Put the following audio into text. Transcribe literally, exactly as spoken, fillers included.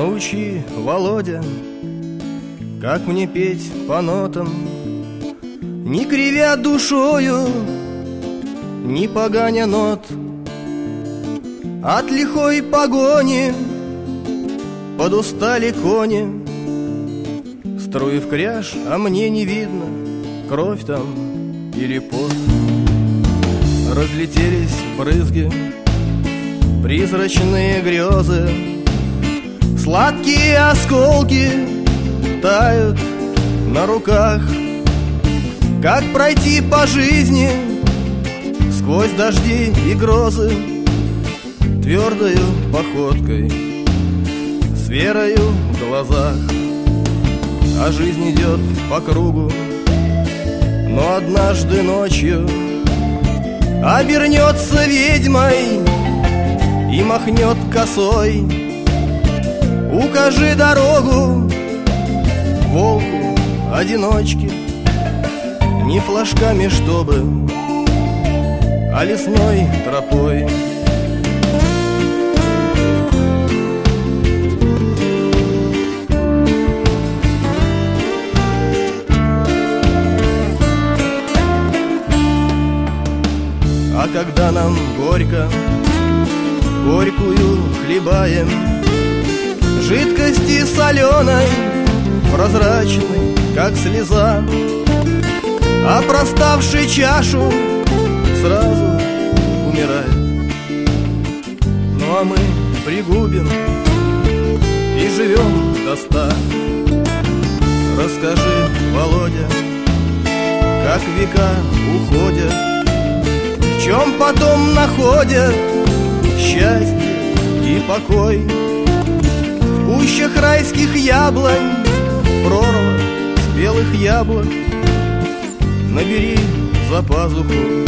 Научи, Володя, как мне петь по нотам, не кривя душою, не поганя нот. От лихой погони подустали кони, струи в кряж, а мне не видно, кровь там или пот. Разлетелись брызги, призрачные грезы, сладкие осколки тают на руках. Как пройти по жизни сквозь дожди и грозы твердою походкой, с верою в глазах. А жизнь идет по кругу, но однажды ночью обернется ведьмой и махнет косой. Укажи дорогу волку одиночке, не флажками, чтобы, а лесной тропой. А когда нам горько, горькую хлебаем, жидкости соленой, прозрачной, как слеза, опроставший чашу сразу умирает. Ну а мы пригубим и живем до ста. Расскажи, Володя, как века уходят, в чем потом находят счастье и покой. В кущах райских яблонь прорва спелых яблок набери за пазуху